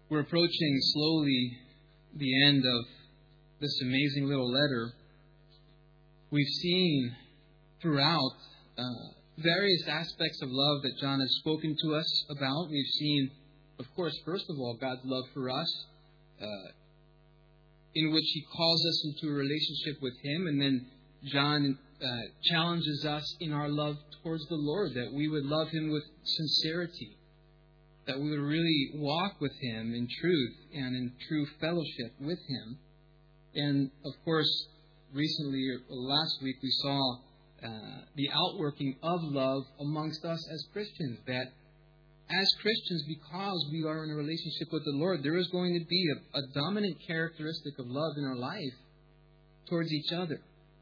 We're approaching slowly the end of this amazing little letter. We've seen throughout various aspects of love that John has spoken to us about. We've seen, of course, first of all, God's love for us, in which He calls us into a relationship with Him. And then John challenges us in our love towards the Lord, that we would love Him with sincerity, that we would really walk with Him in truth and in true fellowship with Him. And, of course, recently, last week, we saw the outworking of love amongst us as Christians, that as Christians, because we are in a relationship with the Lord, there is going to be a dominant characteristic of love in our life towards each other.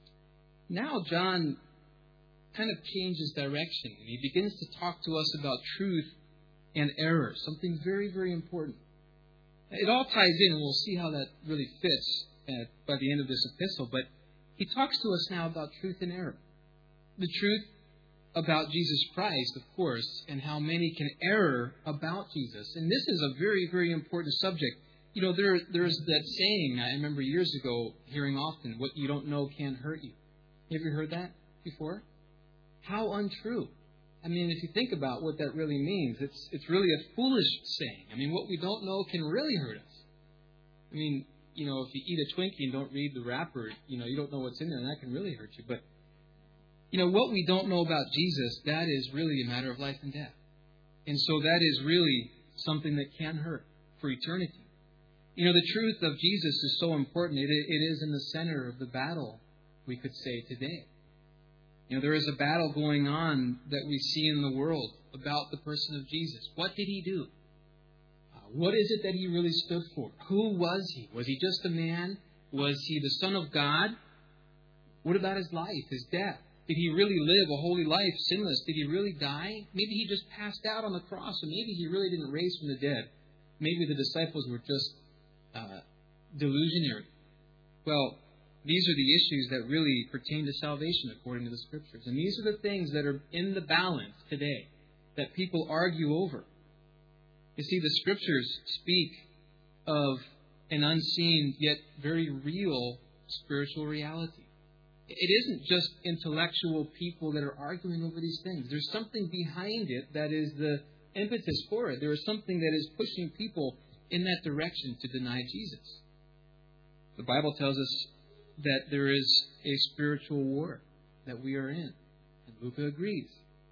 Now, John kind of changes direction. He begins to talk to us about truth and error, something very, very important. It all ties in, and we'll see how that really fits by the end of this epistle. But he talks to us now about truth and error. The truth about Jesus Christ, of course, and how many can err about Jesus. And this is a very, very important subject. You know, there's that saying I remember years ago hearing often, what you don't know can't hurt you. Have you heard that before? How untrue. I mean, if you think about what that really means, it's really a foolish saying. I mean, what we don't know can really hurt us. I mean, you know, if you eat a Twinkie and don't read the wrapper, you know, you don't know what's in there, and that can really hurt you. But, you know, what we don't know about Jesus, that is really a matter of life and death. And so that is really something that can hurt for eternity. You know, the truth of Jesus is so important. It is in the center of the battle, we could say, today. You know, there is a battle going on that we see in the world about the person of Jesus. What did He do? What is it that He really stood for? Who was He? Was He just a man? Was He the Son of God? What about His life, His death? Did He really live a holy life, sinless? Did He really die? Maybe He just passed out on the cross, or maybe He really didn't raise from the dead. Maybe the disciples were just delusionary. Well, these are the issues that really pertain to salvation according to the Scriptures. And these are the things that are in the balance today that people argue over. You see, the Scriptures speak of an unseen yet very real spiritual reality. It isn't just intellectual people that are arguing over these things. There's something behind it that is the impetus for it. There is something that is pushing people in that direction to deny Jesus. The Bible tells us that there is a spiritual war that we are in. And Luca agrees.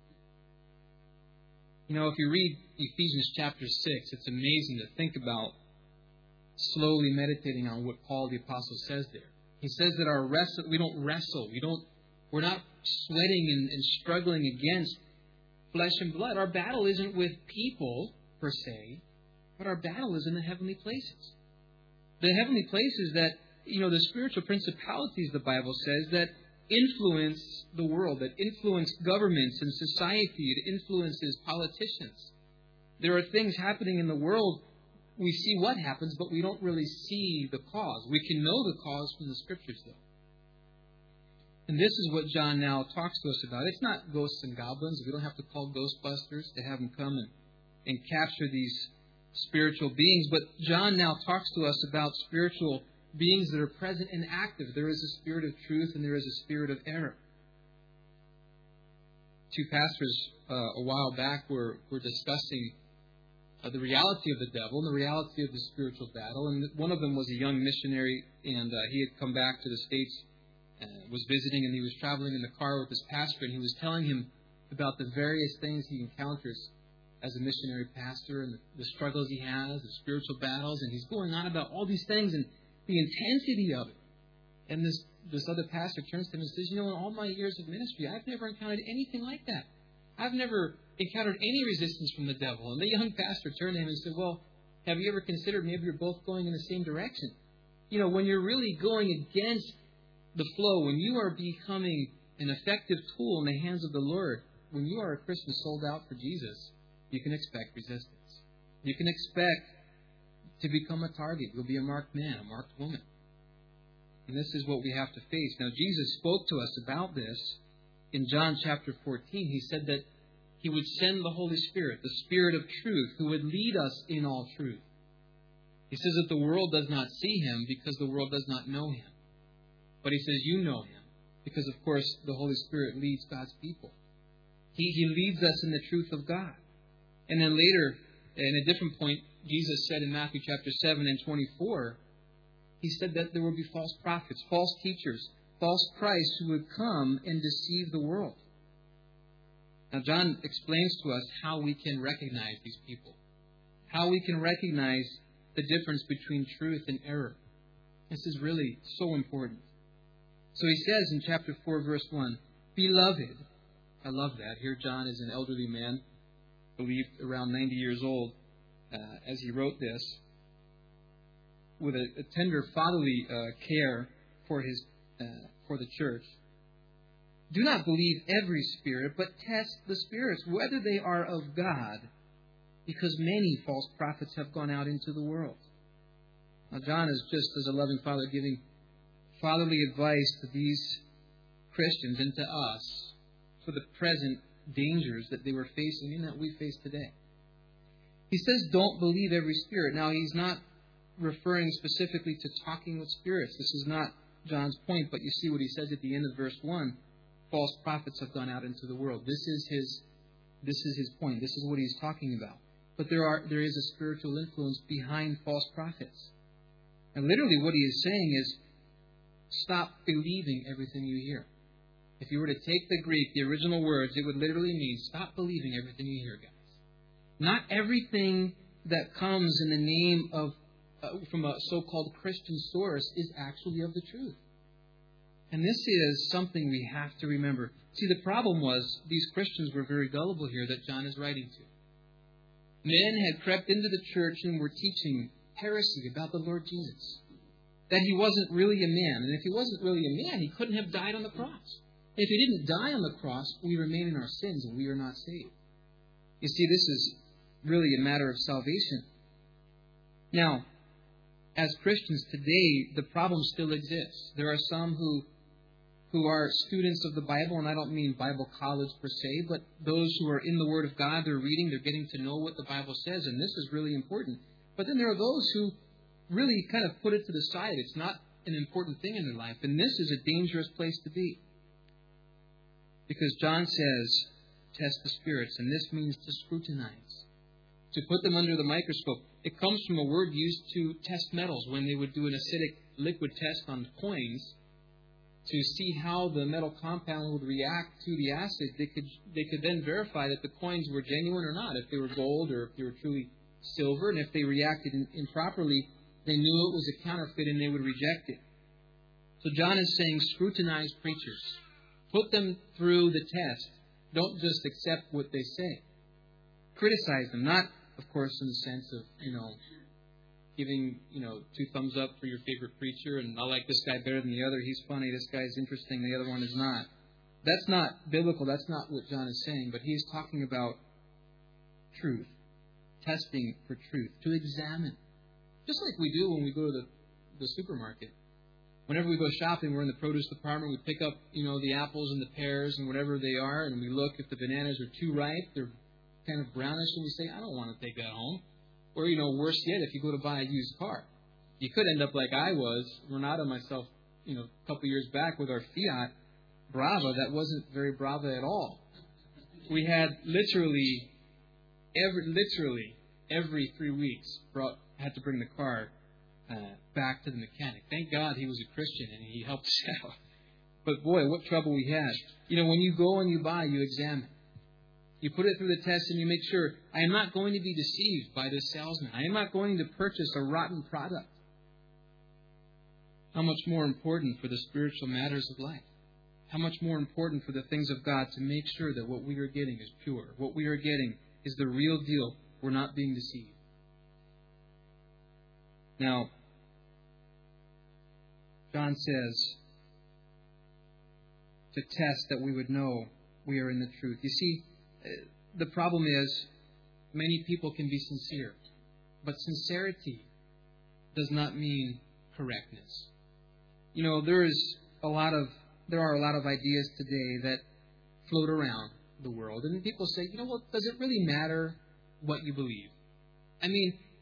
You know, if you read Ephesians chapter 6, it's amazing to think about slowly meditating on what Paul the Apostle says there. He says that we don't wrestle. We're not sweating and struggling against flesh and blood. Our battle isn't with people, per se, but our battle is in the heavenly places. The heavenly places that, you know, the spiritual principalities, the Bible says, that influence the world, that influence governments and society, it influences politicians. There are things happening in the world. We see what happens, but we don't really see the cause. We can know the cause from the Scriptures, though. And this is what John now talks to us about. It's not ghosts and goblins. We don't have to call Ghostbusters to have them come and capture these spiritual beings. But John now talks to us about spiritual beings that are present and active. There is a spirit of truth and there is a spirit of error. Two pastors a while back were discussing the reality of the devil and the reality of the spiritual battle. And one of them was a young missionary, and he had come back to the States, was visiting, and he was traveling in the car with his pastor, and he was telling him about the various things he encounters as a missionary pastor and the struggles he has, the spiritual battles, and he's going on about all these things and the intensity of it. And this other pastor turns to him and says, you know, in all my years of ministry, I've never encountered anything like that. I've never encountered any resistance from the devil. And the young pastor turned to him and said, well, have you ever considered maybe you're both going in the same direction? You know, when you're really going against the flow, when you are becoming an effective tool in the hands of the Lord, when you are a Christian sold out for Jesus, you can expect resistance. You can expect to become a target. You'll be a marked man, a marked woman. And this is what we have to face. Now, Jesus spoke to us about this in John chapter 14. He said that He would send the Holy Spirit, the Spirit of truth, who would lead us in all truth. He says that the world does not see him because the world does not know him. But he says you know him because, of course, the Holy Spirit leads God's people. He leads us in the truth of God. And then later, in a different point, Jesus said in Matthew chapter 7 and 24, He said that there would be false prophets, false teachers, false Christs who would come and deceive the world. Now, John explains to us how we can recognize these people, how we can recognize the difference between truth and error. This is really so important. So he says in chapter 4, verse 1, Beloved, I love that. Here John is an elderly man, believed around 90 years old, as he wrote this, with a tender fatherly care for the church. Do not believe every spirit, but test the spirits, whether they are of God, because many false prophets have gone out into the world. Now, John is just as a loving father giving fatherly advice to these Christians and to us for the present dangers that they were facing and that we face today. He says, don't believe every spirit. Now, he's not referring specifically to talking with spirits. This is not John's point, but you see what he says at the end of verse 1. False prophets have gone out into the world. This is his point. This is what he's talking about. But there is a spiritual influence behind false prophets. And literally what he is saying is, stop believing everything you hear. If you were to take the Greek, the original words, it would literally mean, stop believing everything you hear, guys. Not everything that comes in the name of from a so-called Christian source is actually of the truth. And this is something we have to remember. See, the problem was these Christians were very gullible here that John is writing to. Men had crept into the church and were teaching heresy about the Lord Jesus. That he wasn't really a man. And if he wasn't really a man, he couldn't have died on the cross. If he didn't die on the cross, we remain in our sins and we are not saved. You see, this is really a matter of salvation. Now, as Christians today, the problem still exists. There are some who are students of the Bible, and I don't mean Bible college per se, but those who are in the Word of God, they're reading, they're getting to know what the Bible says, and this is really important. But then there are those who really kind of put it to the side. It's not an important thing in their life, and this is a dangerous place to be. Because John says, test the spirits, and this means to scrutinize, to put them under the microscope. It comes from a word used to test metals when they would do an acidic liquid test on coins to see how the metal compound would react to the acid. They could then verify that the coins were genuine or not, if they were gold or if they were truly silver, and if they reacted improperly, they knew it was a counterfeit and they would reject it. So John is saying, scrutinize preachers. Put them through the test. Don't just accept what they say. Criticize them, not, of course, in the sense of, giving, 2 thumbs up for your favorite preacher, and I like this guy better than the other. He's funny. This guy's interesting. The other one is not. That's not biblical. That's not what John is saying. But he's talking about truth, testing for truth, to examine. Just like we do when we go to the supermarket. Whenever we go shopping, we're in the produce department. We pick up, the apples and the pears and whatever they are, and we look if the bananas are too ripe, they're kind of brownish, and we say, I don't want to take that home. Or, worse yet, if you go to buy a used car. You could end up like I was, Renata and myself, a couple years back with our Fiat Brava that wasn't very Brava at all. We had literally every 3 weeks had to bring the car back to the mechanic. Thank God he was a Christian and he helped us out. But boy, what trouble we had. When you go and you buy, you examine. You put it through the test and you make sure, I am not going to be deceived by this salesman. I am not going to purchase a rotten product. How much more important for the spiritual matters of life? How much more important for the things of God to make sure that what we are getting is pure. What we are getting is the real deal. We're not being deceived. Now, John says to test that we would know we are in the truth. You see, the problem is many people can be sincere, but sincerity does not mean correctness. There are a lot of ideas today that float around the world, and people say, does it really matter what you believe? I mean,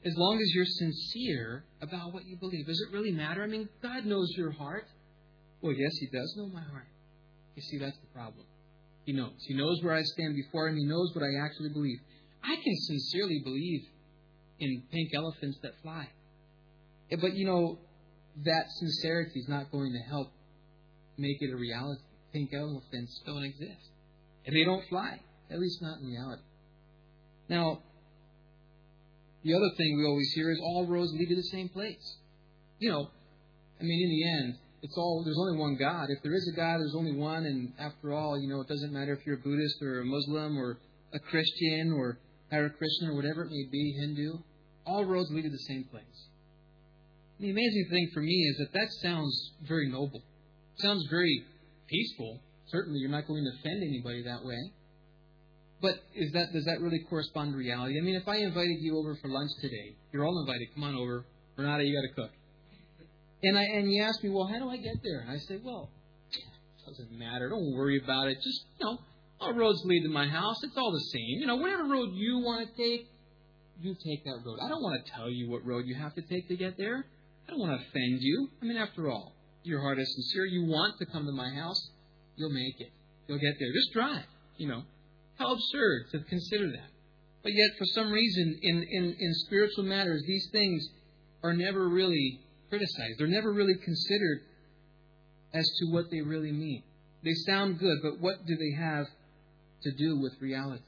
as long as you're sincere about what you believe. Does it really matter? I mean, God knows your heart. Well, yes, He does know my heart. You see, that's the problem. He knows. He knows where I stand before Him. He knows what I actually believe. I can sincerely believe in pink elephants that fly. But, that sincerity is not going to help make it a reality. Pink elephants don't exist. And they don't fly. At least not in reality. Now, the other thing we always hear is all roads lead to the same place. In the end, there's only one God. If there is a God, there's only one. And after all, it doesn't matter if you're a Buddhist or a Muslim or a Christian or Hare Krishna or whatever it may be, Hindu. All roads lead to the same place. The amazing thing for me is that sounds very noble. It sounds very peaceful. Certainly, you're not going to offend anybody that way. But does that really correspond to reality? I mean, if I invited you over for lunch today, you're all invited. Come on over. Renata, you got to cook. And you ask me, well, how do I get there? And I say, well, it doesn't matter. Don't worry about it. Just, all roads lead to my house. It's all the same. Whatever road you want to take, you take that road. I don't want to tell you what road you have to take to get there. I don't want to offend you. I mean, after all, your heart is sincere. You want to come to my house. You'll make it. You'll get there. Just drive. How absurd to consider that. But yet, for some reason, in spiritual matters, these things are never really criticized. They're never really considered as to what they really mean. They sound good, but what do they have to do with reality?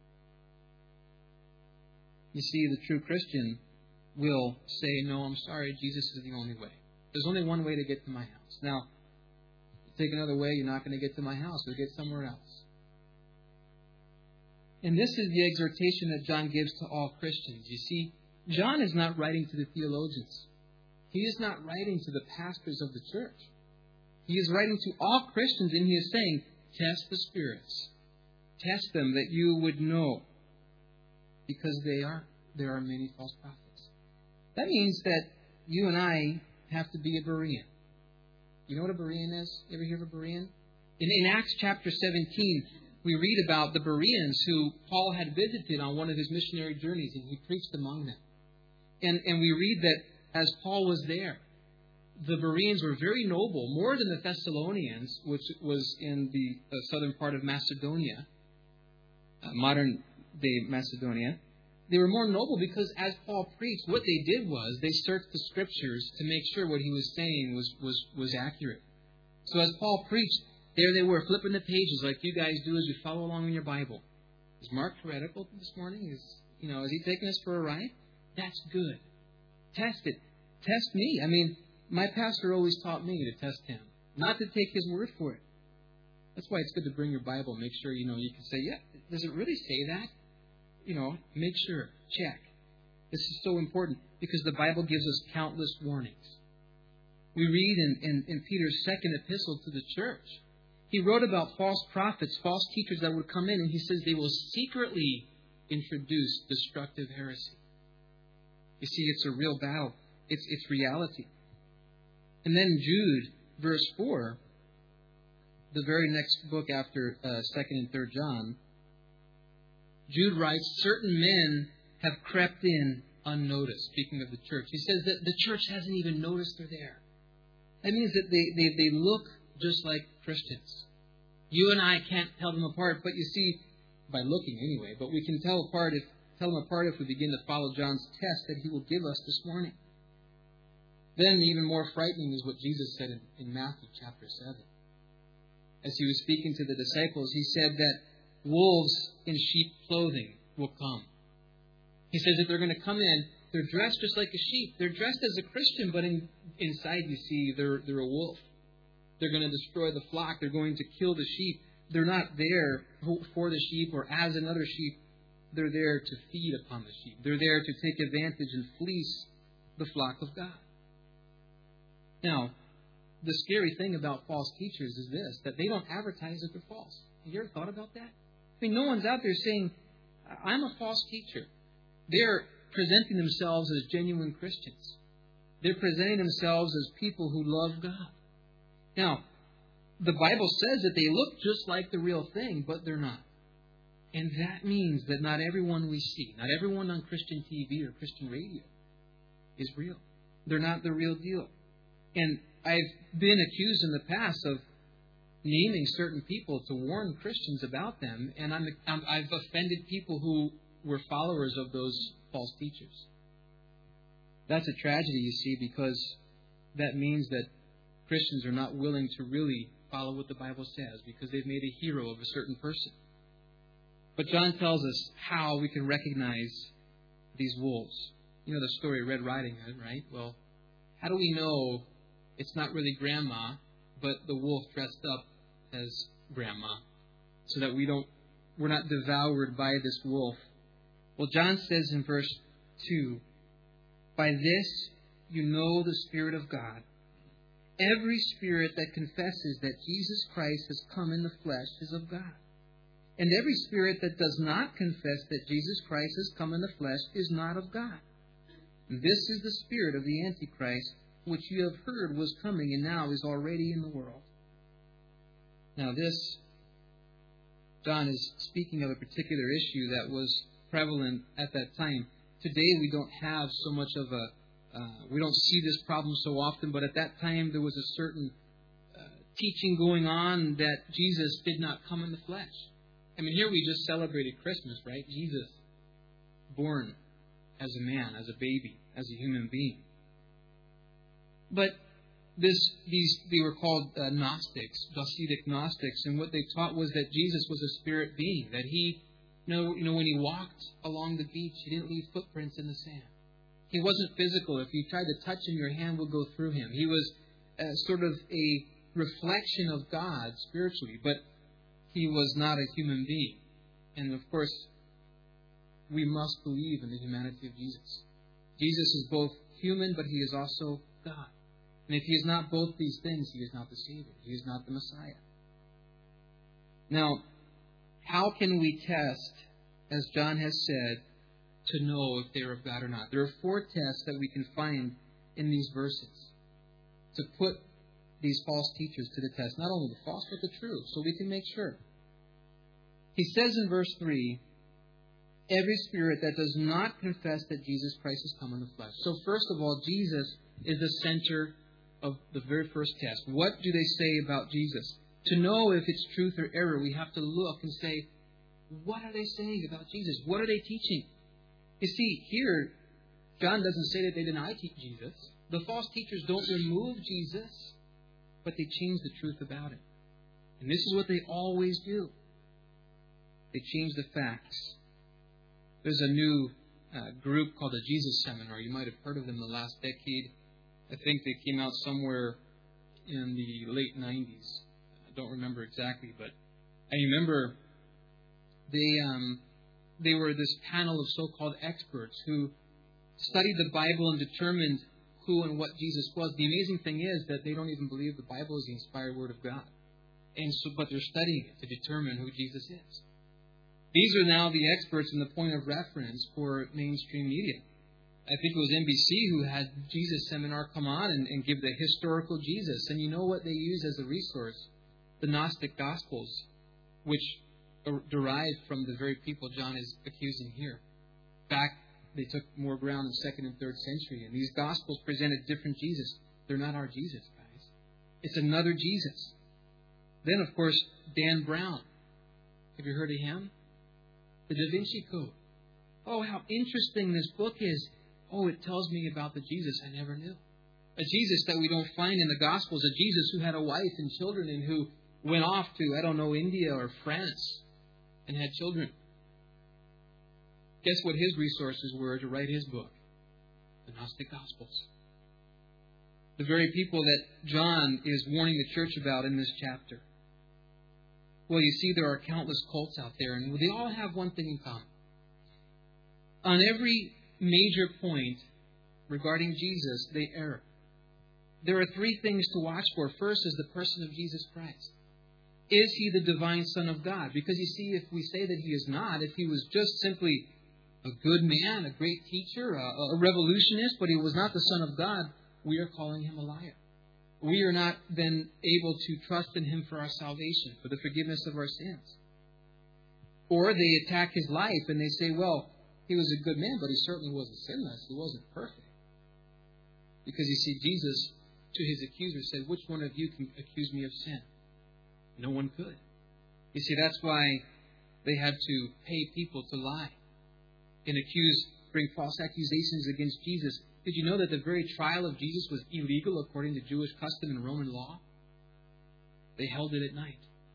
You see, the true Christian will say, no, I'm sorry, Jesus is the only way. There's only one way to get to my house. Now, if you take another way, you're not going to get to my house. You'll get somewhere else. And this is the exhortation that John gives to all Christians. You see, John is not writing to the theologians. He is not writing to the pastors of the church. He is writing to all Christians, and he is saying, test the spirits. Test them that you would know. Because there are many false prophets. That means that you and I have to be a Berean. You know what a Berean is? You ever hear of a Berean? In Acts chapter 17, we read about the Bereans who Paul had visited on one of his missionary journeys, and he preached among them. And we read that as Paul was there, the Bereans were very noble, more than the Thessalonians, which was in the southern part of Macedonia, modern-day Macedonia. They were more noble because as Paul preached, what they did was they searched the Scriptures to make sure what he was saying was accurate. So as Paul preached, there they were, flipping the pages like you guys do as you follow along in your Bible. Is Mark heretical this morning? Is he taking us for a ride? That's good. Test it. Test me. I mean, my pastor always taught me to test him, not to take his word for it. That's why it's good to bring your Bible. Make sure, you can say, yeah, does it really say that? Make sure. Check. This is so important because the Bible gives us countless warnings. We read in Peter's second epistle to the church. He wrote about false prophets, false teachers that would come in, and he says they will secretly introduce destructive heresy. You see, it's a real battle. It's reality. And then Jude, verse 4, the very next book after 2nd and 3rd John, Jude writes, certain men have crept in unnoticed, speaking of the church. He says that the church hasn't even noticed they're there. That means that they look just like Christians. You and I can't tell them apart, but you see, by looking anyway, but we can tell them apart if we begin to follow John's test that he will give us this morning. Then even more frightening is what Jesus said in Matthew chapter 7. As he was speaking to the disciples, he said that wolves in sheep clothing will come. He says that they're going to come in, they're dressed just like a sheep. They're dressed as a Christian, but inside, you see, they're a wolf. They're going to destroy the flock. They're going to kill the sheep. They're not there for the sheep or as another sheep. They're there to feed upon the sheep. They're there to take advantage and fleece the flock of God. Now, the scary thing about false teachers is this, that they don't advertise that they're false. Have you ever thought about that? I mean, no one's out there saying, I'm a false teacher. They're presenting themselves as genuine Christians. They're presenting themselves as people who love God. Now, the Bible says that they look just like the real thing, but they're not. And that means that not everyone we see, not everyone on Christian TV or Christian radio is real. They're not the real deal. And I've been accused in the past of naming certain people to warn Christians about them, and I've offended people who were followers of those false teachers. That's a tragedy, you see, because that means that Christians are not willing to really follow what the Bible says because they've made a hero of a certain person. But John tells us how we can recognize these wolves. You know the story of Red Riding Hood, right? Well, how do we know it's not really Grandma, but the wolf dressed up as Grandma, so that we're not devoured by this wolf? Well, John says in verse 2, "By this you know the Spirit of God. Every spirit that confesses that Jesus Christ has come in the flesh is of God. And every spirit that does not confess that Jesus Christ has come in the flesh is not of God. And this is the spirit of the Antichrist, which you have heard was coming and now is already in the world." Now this, John is speaking of a particular issue that was prevalent at that time. Today we don't have so much of we don't see this problem so often, but at that time there was a certain teaching going on that Jesus did not come in the flesh. I mean, here we just celebrated Christmas, right? Jesus born as a man, as a baby, as a human being. But they were called Gnostics, Docetic Gnostics, and what they taught was that Jesus was a spirit being, that he, when he walked along the beach, he didn't leave footprints in the sand. He wasn't physical. If you tried to touch him, your hand would go through him. He was sort of a reflection of God spiritually, but he was not a human being. And of course, we must believe in the humanity of Jesus. Jesus is both human, but he is also God. And if he is not both these things, he is not the Savior. He is not the Messiah. Now, how can we test, as John has said, to know if they are of God or not? There are 4 tests that we can find in these verses to put these false teachers to the test. Not only the false, but the true, so we can make sure. He says in verse 3, "Every spirit that does not confess that Jesus Christ has come in the flesh." So first of all, Jesus is the center of the very first test. What do they say about Jesus? To know if it's truth or error, we have to look and say, what are they saying about Jesus? What are they teaching? You see, here, John doesn't say that they deny Jesus. The false teachers don't remove Jesus, but they change the truth about him. And this is what they always do. They change the facts. There's a new group called the Jesus Seminar. You might have heard of them in the last decade. I think they came out somewhere in the late 90s. I don't remember exactly, but I remember they were this panel of so-called experts who studied the Bible and determined who and what Jesus was. The amazing thing is that they don't even believe the Bible is the inspired Word of God. But they're studying it to determine who Jesus is. These are now the experts and the point of reference for mainstream media. I think it was NBC who had Jesus Seminar come on and give the historical Jesus. And you know what they use as a resource? The Gnostic Gospels, which derived from the very people John is accusing here. Back, they took more ground in 2nd and 3rd century. And these Gospels present a different Jesus. They're not our Jesus, guys. It's another Jesus. Then, of course, Dan Brown. Have you heard of him? The Da Vinci Code. Oh, how interesting this book is. Oh, it tells me about the Jesus I never knew. A Jesus that we don't find in the Gospels. A Jesus who had a wife and children and who went off to, India or France and had children. Guess what his resources were to write his book? The Gnostic Gospels. The very people that John is warning the church about in this chapter. Well, you see, there are countless cults out there, and they all have one thing in common. On every major point regarding Jesus, they err. There are 3 things to watch for. First is the person of Jesus Christ. Is he the divine Son of God? Because you see, if we say that he is not, if he was just simply a good man, a great teacher, a revolutionist, but he was not the Son of God, we are calling him a liar. We are not then able to trust in him for our salvation, for the forgiveness of our sins. Or they attack his life and they say, well, he was a good man, but he certainly wasn't sinless. He wasn't perfect. Because you see, Jesus, to his accuser, said, which one of you can accuse me of sin? No one could. You see, that's why they had to pay people to lie and bring false accusations against Jesus. Did you know that the very trial of Jesus was illegal according to Jewish custom and Roman law? They held it at night.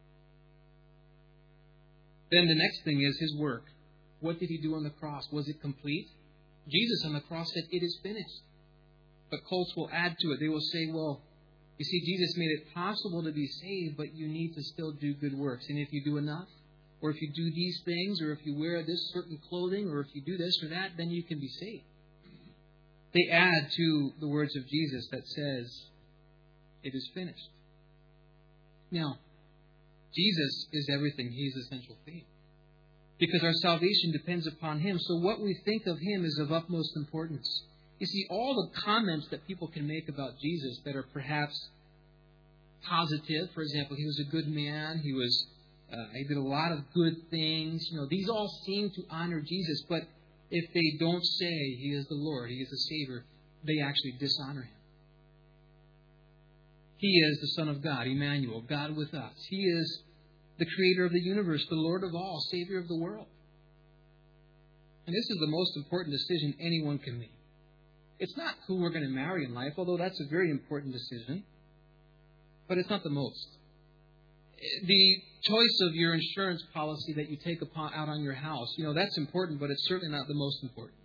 Then the next thing is his work. What did he do on the cross? Was it complete? Jesus on the cross said, it is finished. But cults will add to it. They will say, well, you see, Jesus made it possible to be saved, but you need to still do good works. And if you do enough, or if you do these things, or if you wear this certain clothing, or if you do this or that, then you can be saved. They add to the words of Jesus that says, it is finished. Now, Jesus is everything. He is essential faith. Because our salvation depends upon Him. So what we think of Him is of utmost importance. You see, all the comments that people can make about Jesus that are perhaps positive, for example, he was a good man, he did a lot of good things, these all seem to honor Jesus, but if they don't say He is the Lord, He is the Savior, they actually dishonor Him. He is the Son of God, Emmanuel, God with us. He is the Creator of the universe, the Lord of all, Savior of the world. And this is the most important decision anyone can make. It's not who we're going to marry in life, although that's a very important decision. But it's not the most. The choice of your insurance policy that you take out on your house, that's important, but it's certainly not the most important.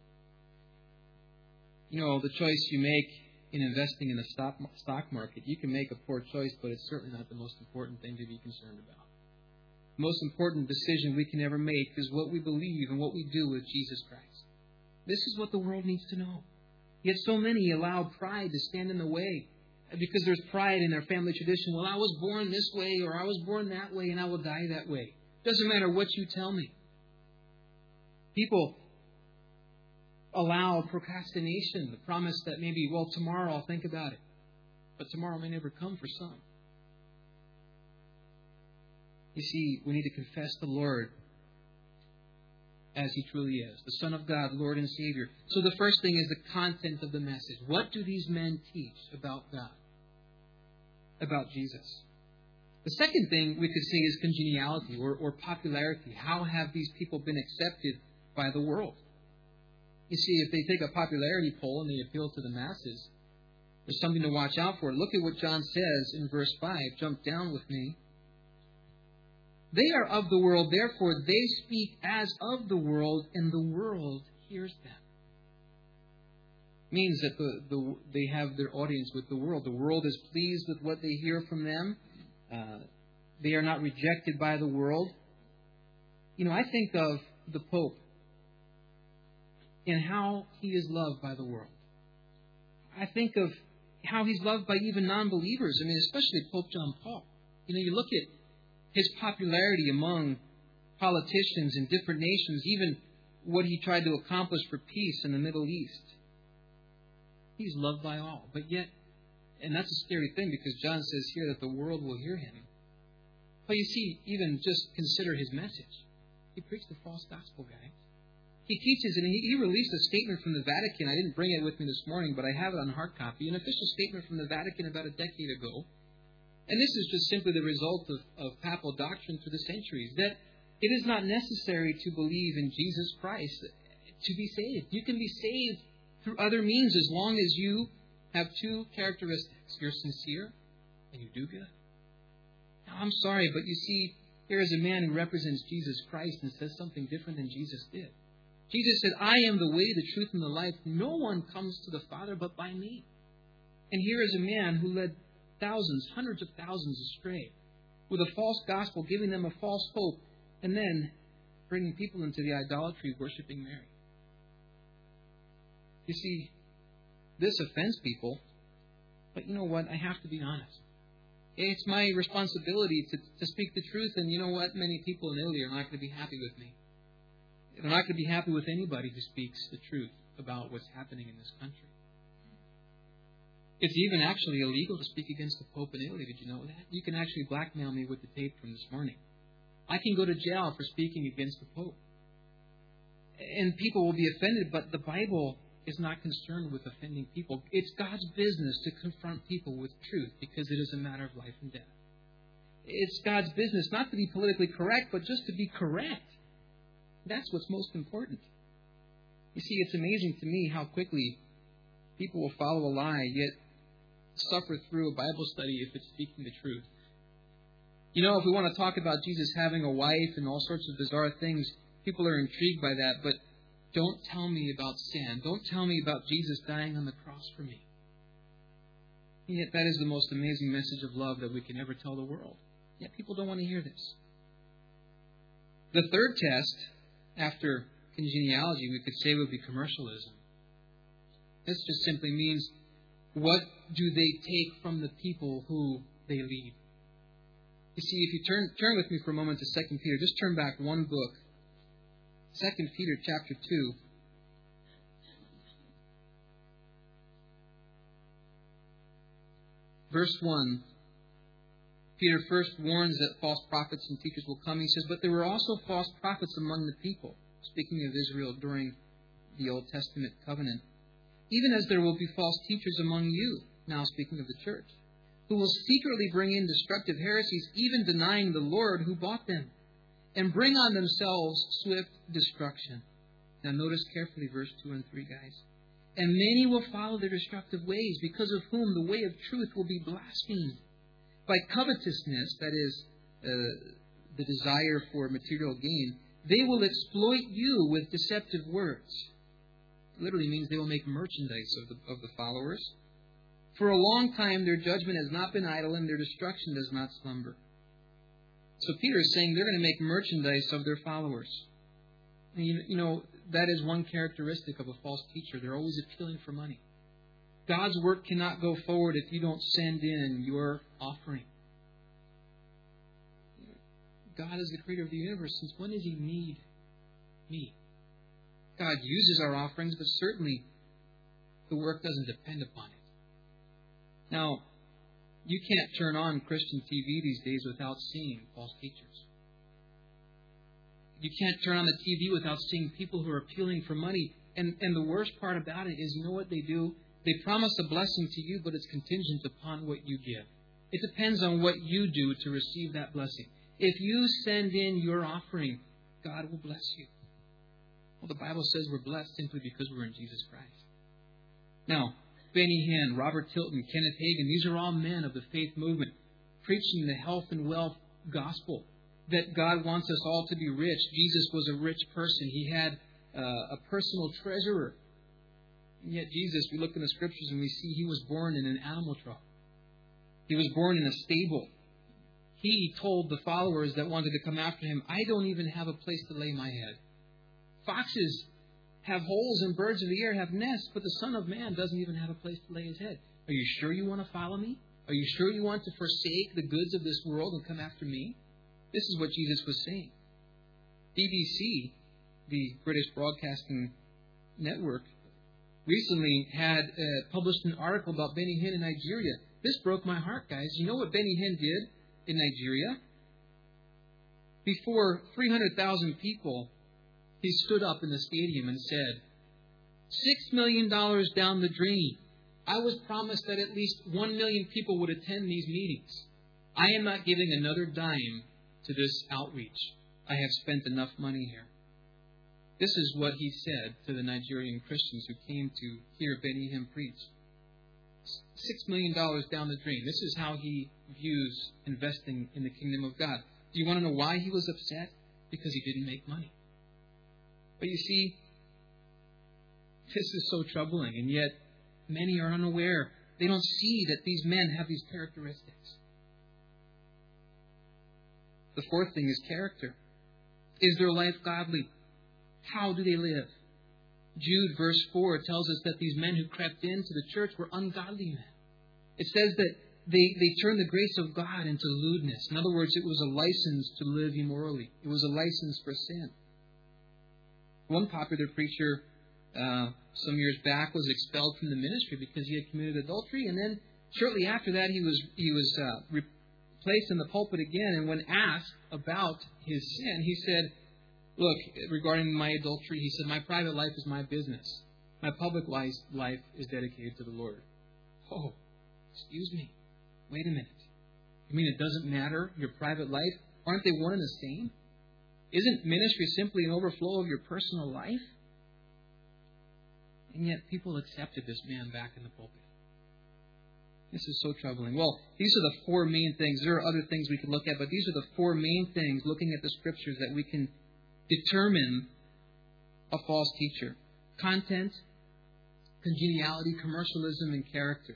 The choice you make in investing in the stock market, you can make a poor choice, but it's certainly not the most important thing to be concerned about. The most important decision we can ever make is what we believe and what we do with Jesus Christ. This is what the world needs to know. Yet so many allow pride to stand in the way. Because there's pride in their family tradition. Well, I was born this way or I was born that way and I will die that way. Doesn't matter what you tell me. People allow procrastination, the promise that maybe, tomorrow I'll think about it. But tomorrow may never come for some. You see, we need to confess the Lord as He truly is, the Son of God, Lord and Savior. So the first thing is the content of the message. What do these men teach about God? About Jesus? The second thing we could say is congeniality or popularity. How have these people been accepted by the world? You see, if they take a popularity poll and they appeal to the masses, there's something to watch out for. Look at what John says in verse 5. Jump down with me. They are of the world, therefore they speak as of the world, and the world hears them. Means that they have their audience with the world. The world is pleased with what they hear from them. They are not rejected by the world. I think of the Pope and how he is loved by the world. I think of how he's loved by even non-believers. Especially Pope John Paul. You look at his popularity among politicians in different nations, even what he tried to accomplish for peace in the Middle East. He's loved by all. But yet, and that's a scary thing because John says here that the world will hear him. But you see, even just consider his message. He preached a false gospel, guys. He teaches, and he released a statement from the Vatican. I didn't bring it with me this morning, but I have it on hard copy. An official statement from the Vatican about a decade ago. And this is just simply the result of papal doctrine through the centuries, that it is not necessary to believe in Jesus Christ to be saved. You can be saved through other means as long as you have two characteristics. You're sincere and you do good. Now, I'm sorry, but you see, here is a man who represents Jesus Christ and says something different than Jesus did. Jesus said, I am the way, the truth, and the life. No one comes to the Father but by me. And here is a man who led thousands, hundreds of thousands astray with a false gospel, giving them a false hope, and then bringing people into the idolatry of worshiping Mary. You see, this offends people, but you know what? I have to be honest. It's my responsibility to speak the truth, and you know what? Many people in Italy are not going to be happy with me. They're not going to be happy with anybody who speaks the truth about what's happening in this country. It's even actually illegal to speak against the Pope in Italy. Did you know that? You can actually blackmail me with the tape from this morning. I can go to jail for speaking against the Pope. And people will be offended, but the Bible is not concerned with offending people. It's God's business to confront people with truth because it is a matter of life and death. It's God's business not to be politically correct, but just to be correct. That's what's most important. You see, it's amazing to me how quickly people will follow a lie, yet suffer through a Bible study if it's speaking the truth. You know, if we want to talk about Jesus having a wife and all sorts of bizarre things, people are intrigued by that, but don't tell me about sin. Don't tell me about Jesus dying on the cross for me. And yet that is the most amazing message of love that we can ever tell the world. Yet people don't want to hear this. The third test, after congeniality, we could say would be commercialism. This just simply means, what do they take from the people who they lead? You see, if you turn with me for a moment to 2 Peter, just turn back one book. 2 Peter chapter 2. Verse 1. Peter first warns that false prophets and teachers will come. He says, but there were also false prophets among the people, speaking of Israel during the Old Testament covenant. Even as there will be false teachers among you, now speaking of the church, who will secretly bring in destructive heresies, even denying the Lord who bought them, and bring on themselves swift destruction. Now notice carefully verse 2 and 3, guys. And many will follow their destructive ways, because of whom the way of truth will be blasphemed. By covetousness, that is, the desire for material gain, they will exploit you with deceptive words. It literally means they will make merchandise of the followers. For a long time their judgment has not been idle, and their destruction does not slumber. So Peter is saying they're going to make merchandise of their followers. And you know, that is one characteristic of a false teacher. They're always appealing for money. God's work cannot go forward if you don't send in your offering. God is the creator of the universe. Since when does He need me? God uses our offerings, but certainly the work doesn't depend upon it. Now, you can't turn on Christian TV these days without seeing false teachers. You can't turn on the TV without seeing people who are appealing for money. And the worst part about it is, you know what they do? They promise a blessing to you, but it's contingent upon what you give. It depends on what you do to receive that blessing. If you send in your offering, God will bless you. Well, the Bible says we're blessed simply because we're in Jesus Christ. Now, Benny Hinn, Robert Tilton, Kenneth Hagin, these are all men of the faith movement, preaching the health and wealth gospel, that God wants us all to be rich. Jesus was a rich person. He had a personal treasurer. And yet Jesus, we look in the Scriptures and we see He was born in an animal trough. He was born in a stable. He told the followers that wanted to come after Him, I don't even have a place to lay my head. Foxes have holes and birds of the air have nests, but the Son of Man doesn't even have a place to lay His head. Are you sure you want to follow me? Are you sure you want to forsake the goods of this world and come after me? This is what Jesus was saying. BBC, the British Broadcasting Network, recently had published an article about Benny Hinn in Nigeria. This broke my heart, guys. You know what Benny Hinn did in Nigeria? Before 300,000 people, he stood up in the stadium and said, $6 million down the drain. I was promised that at least 1 million people would attend these meetings. I am not giving another dime to this outreach. I have spent enough money here. This is what he said to the Nigerian Christians who came to hear Benny Hinn preach. $6 million down the drain. This is how he views investing in the kingdom of God. Do you want to know why he was upset? Because he didn't make money. But you see, this is so troubling, and yet many are unaware. They don't see that these men have these characteristics. The fourth thing is character. Is their life godly? How do they live? Jude, verse 4, tells us that these men who crept into the church were ungodly men. It says that they turned the grace of God into lewdness. In other words, it was a license to live immorally. It was a license for sin. One popular preacher some years back was expelled from the ministry because he had committed adultery, and then shortly after that he was placed in the pulpit again, and when asked about his sin, he said, look, regarding my adultery, he said, my private life is my business. My public life is dedicated to the Lord. Oh, excuse me. Wait a minute. You mean it doesn't matter, your private life? Aren't they one and the same? Isn't ministry simply an overflow of your personal life? And yet people accepted this man back in the pulpit. This is so troubling. Well, these are the four main things. There are other things we can look at, but these are the four main things, looking at the Scriptures, that we can determine a false teacher. Content, congeniality, commercialism, and character.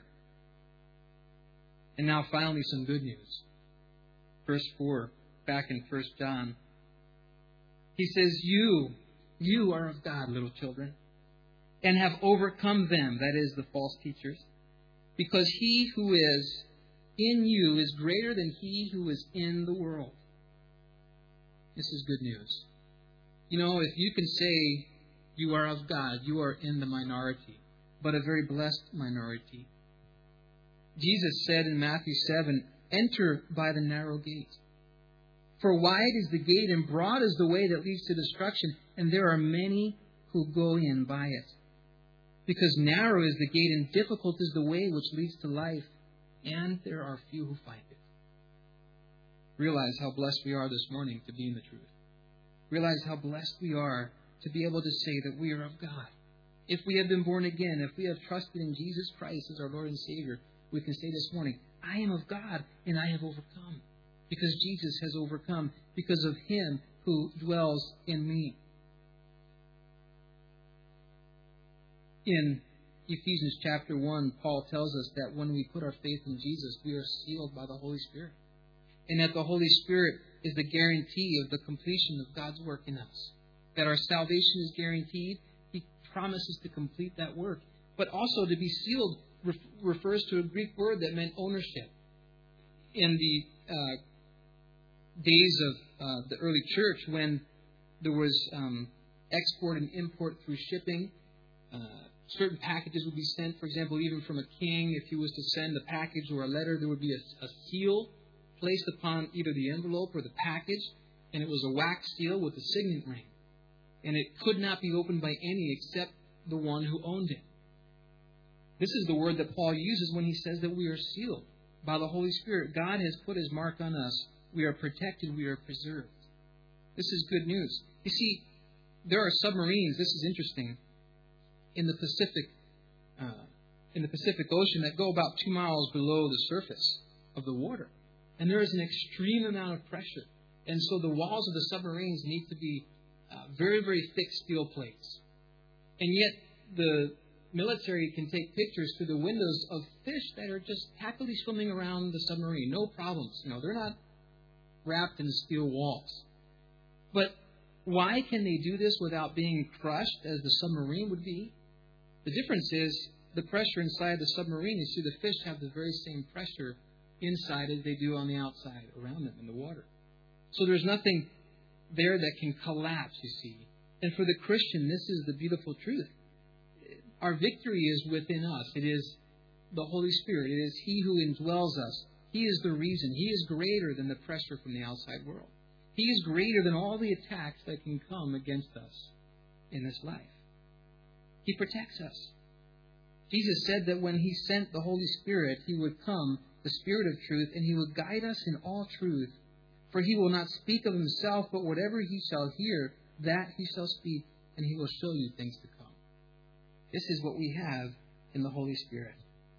And now finally some good news. Verse 4, back in 1 John. He says, You are of God, little children, and have overcome them, that is, the false teachers, because he who is in you is greater than he who is in the world. This is good news. You know, if you can say you are of God, you are in the minority, but a very blessed minority. Jesus said in Matthew 7, enter by the narrow gate. For wide is the gate and broad is the way that leads to destruction, and there are many who go in by it. Because narrow is the gate and difficult is the way which leads to life, and there are few who find it. Realize how blessed we are this morning to be in the truth. Realize how blessed we are to be able to say that we are of God. If we have been born again, if we have trusted in Jesus Christ as our Lord and Savior, we can say this morning, I am of God and I have overcome. Because Jesus has overcome, because of Him who dwells in me. In Ephesians chapter 1, Paul tells us that when we put our faith in Jesus, we are sealed by the Holy Spirit. And that the Holy Spirit is the guarantee of the completion of God's work in us. That our salvation is guaranteed. He promises to complete that work. But also to be sealed refers to a Greek word that meant ownership. In the days of the early church, when there was export and import through shipping, certain packages would be sent, for example, even from a king. If he was to send a package or a letter, there would be a seal placed upon either the envelope or the package, and it was a wax seal with a signet ring. And it could not be opened by any except the one who owned it. This is the word that Paul uses when he says that we are sealed by the Holy Spirit. God has put His mark on us. We are protected. We are preserved. This is good news. You see, there are submarines. This is interesting. In the Pacific Ocean that go about 2 miles below the surface of the water. And there is an extreme amount of pressure. And so the walls of the submarines need to be very, very thick steel plates. And yet the military can take pictures through the windows of fish that are just happily swimming around the submarine. No problems. You know, they're not wrapped in steel walls. But why can they do this without being crushed as the submarine would be? The difference is the pressure inside the submarine. You see, the fish have the very same pressure inside as they do on the outside around them in the water. So there's nothing there that can collapse, you see. And for the Christian, this is the beautiful truth. Our victory is within us. It is the Holy Spirit. It is He who indwells us. He is the reason. He is greater than the pressure from the outside world. He is greater than all the attacks that can come against us in this life. He protects us. Jesus said that when He sent the Holy Spirit, He would come, the Spirit of truth, and He would guide us in all truth. For He will not speak of Himself, but whatever He shall hear, that He shall speak, and He will show you things to come. This is what we have in the Holy Spirit.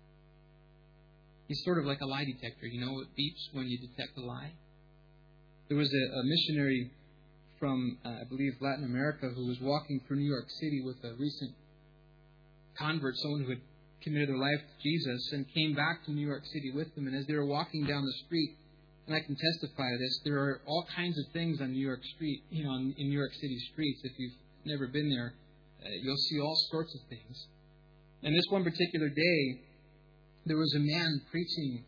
He's sort of like a lie detector. You know, it beeps when you detect a lie. There was a missionary from, I believe, Latin America who was walking through New York City with a recent convert, someone who had committed their life to Jesus, and came back to New York City with them. And as they were walking down the street, and I can testify to this, there are all kinds of things on New York Street, in New York City streets. If you've never been there, you'll see all sorts of things. And this one particular day, there was a man preaching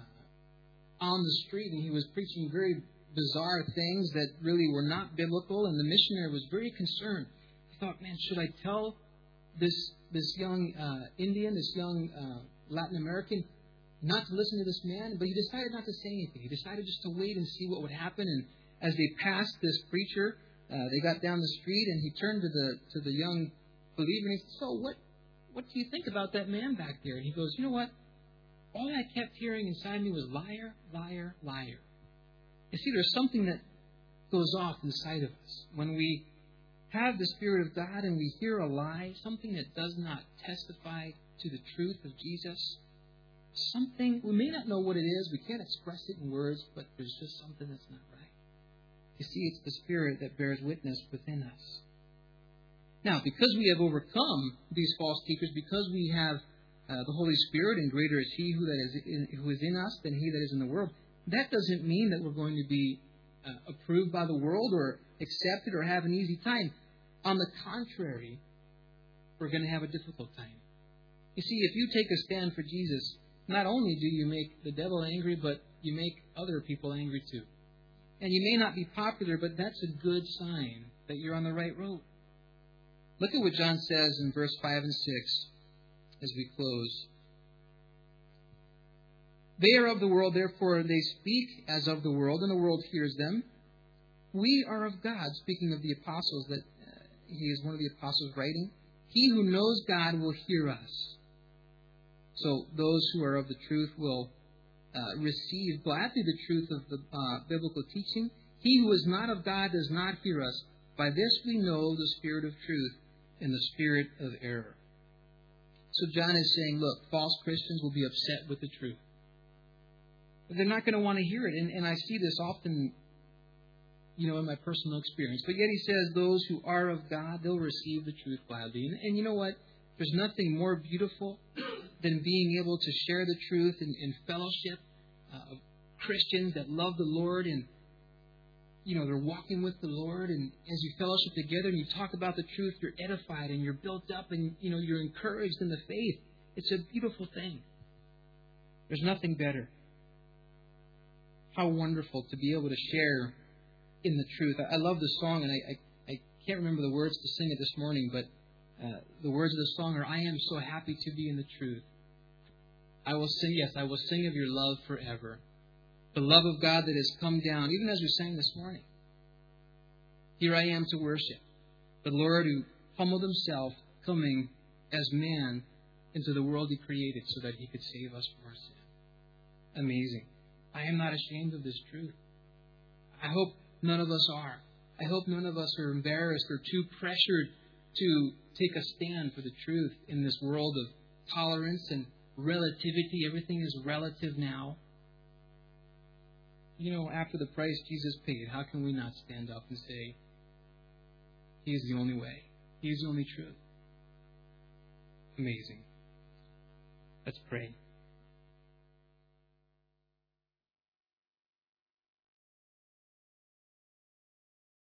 on the street, and he was preaching very bizarre things that really were not biblical, and the missionary was very concerned. He thought, man, should I tell this young Indian, this young Latin American, not to listen to this man, but he decided not to say anything. He decided just to wait and see what would happen. And as they passed this preacher, they got down the street, and he turned to the young believer and he said, "So what do you think about that man back there?" And he goes, "You know what? All I kept hearing inside me was liar, liar, liar." You see, there's something that goes off inside of us when we have the Spirit of God and we hear a lie, something that does not testify to the truth of Jesus. Something, we may not know what it is, we can't express it in words, but there's just something that's not right. You see, it's the Spirit that bears witness within us. Now, because we have overcome these false teachers, because we have the Holy Spirit, and greater is He who is in us than he that is in the world, that doesn't mean that we're going to be approved by the world or accepted or have an easy time. On the contrary, we're going to have a difficult time. You see, if you take a stand for Jesus, not only do you make the devil angry, but you make other people angry too. And you may not be popular, but that's a good sign that you're on the right road. Look at what John says in verse 5 and 6 as we close. They are of the world, therefore they speak as of the world, and the world hears them. We are of God, speaking of the apostles, that he is one of the apostles writing. He who knows God will hear us. So those who are of the truth will receive gladly the truth of the biblical teaching. He who is not of God does not hear us. By this we know the spirit of truth and the spirit of error. So John is saying, look, false Christians will be upset with the truth. They're not going to want to hear it. And I see this often, in my personal experience. But yet he says those who are of God, they'll receive the truth gladly. And you know what? There's nothing more beautiful than being able to share the truth in fellowship of Christians that love the Lord and, they're walking with the Lord. And as you fellowship together and you talk about the truth, you're edified and you're built up and, you're encouraged in the faith. It's a beautiful thing. There's nothing better. How wonderful to be able to share in the truth. I love the song, and I can't remember the words to sing it this morning, but the words of the song are, "I am so happy to be in the truth. I will sing of your love forever. The love of God that has come down," even as we sang this morning. Here I am to worship the Lord who humbled himself, coming as man into the world he created so that he could save us from our sin. Amazing. I am not ashamed of this truth. I hope none of us are. I hope none of us are embarrassed or too pressured to take a stand for the truth in this world of tolerance and relativity. Everything is relative now. After the price Jesus paid, how can we not stand up and say, He is the only way. He is the only truth. Amazing. Let's pray.